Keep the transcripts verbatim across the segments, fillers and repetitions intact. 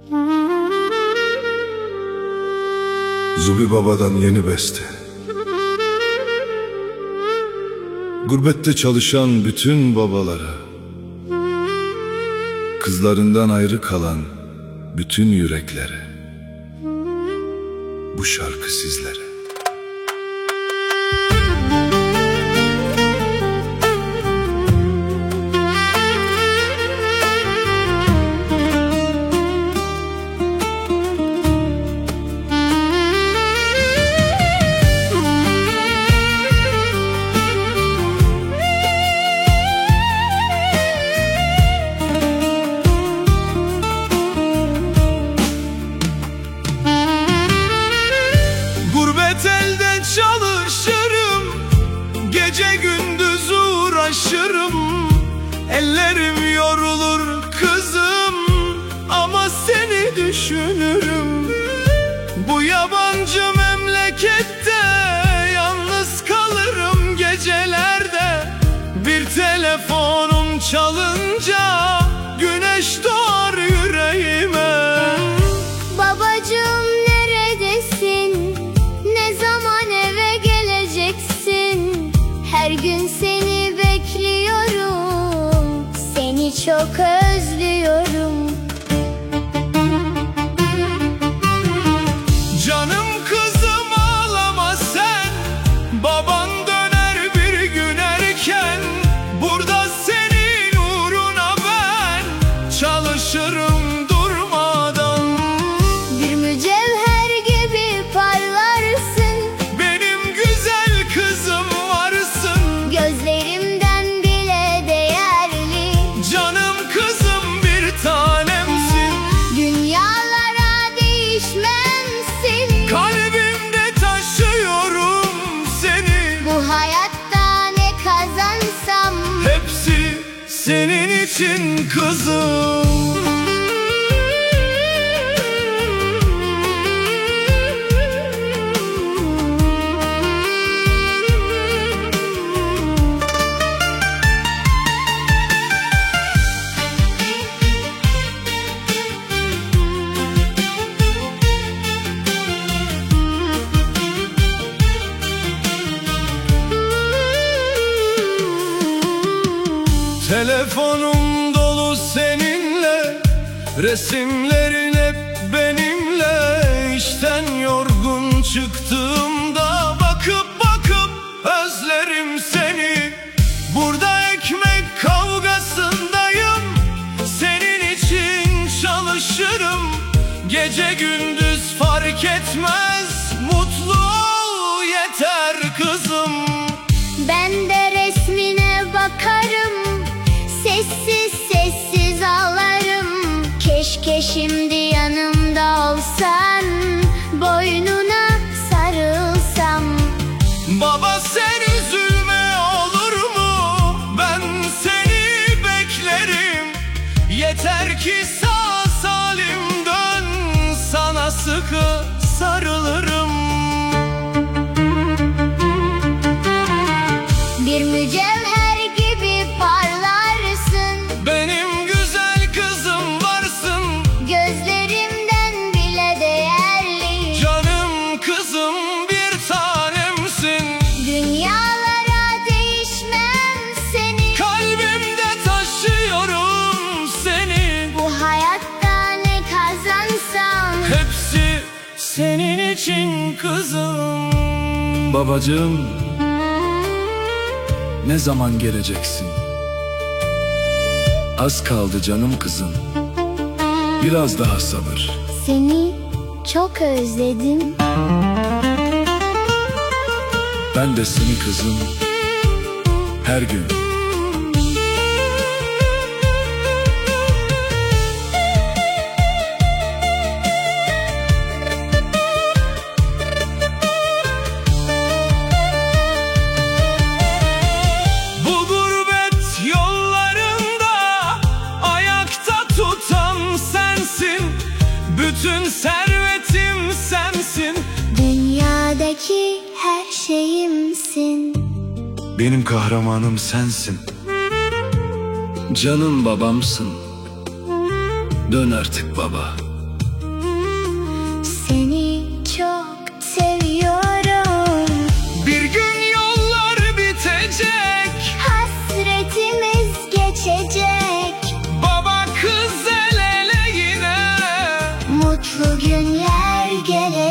Zubi Baba'dan yeni beste. Gurbette çalışan bütün babalara, kızlarından ayrı kalan bütün yüreklere, bu şarkı sizlere. Elde çalışırım, gece gündüz uğraşırım. Ellerim yorulur kızım, ama seni düşünürüm. Bu yabancı memlekette yalnız kalırım gecelerde. Bir telefonum çalınca güneş doğar yüreğime. Babacığım neredesin? Her gün seni bekliyorum, seni çok özlüyorum. Canım kızım ağlama sen, baban döner bir gün erken. Burada senin uğruna ben çalışırım durmadan. Bir mücevher gibi parlarsın, benim güzel kızım. Gözlerimden bile değerli, canım kızım bir tanemsin. Dünyalara değişmemsin, kalbimde taşıyorum seni. Bu hayatta ne kazansam hepsi senin için kızım. Telefonum dolu seninle, resimlerin hep benimle. İşten yorgun çıktığımda bakıp bakıp özlerim seni. Burada ekmek kavgasındayım, senin için çalışırım. Gece gündüz fark etmez, mutlu ol yeter kızım. Ben de resmine bakarım, sessiz sessiz ağlarım. Keşke şimdi yanımda olsan, boynuna sarılsam. Baba sen üzülme olur mu? Ben seni beklerim. Yeter ki sağ salim dön, sana sıkı sarılırım. Bir mücevher gibi parlarsın, benim güzel kızım varsın. Gözlerimden bile değerli, canım kızım bir tanemsin. Dünyalara değişmem seni, kalbimde taşıyorum seni. Bu hayatta ne kazansam hepsi senin için kızım. Babacığım, ne zaman geleceksin? Az kaldı canım kızım, biraz daha sabır. Seni çok özledim. Ben de seni kızım, her gün. Bütün servetim sensin. Dünyadaki her şeyimsin. Benim kahramanım sensin. Canım babamsın. Dön artık baba.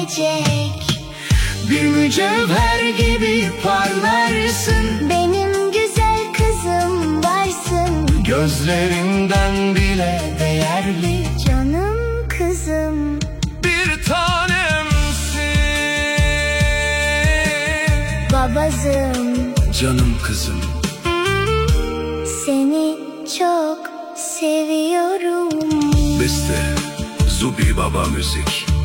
gelecek. Bir mücevher gibi parlarsın. Benim güzel kızım varsın. Gözlerinden bile değerli. Canım kızım. Bir tanemsin. Babacığım, Canım kızım. seni çok seviyorum. Beste Zubi Baba Müzik.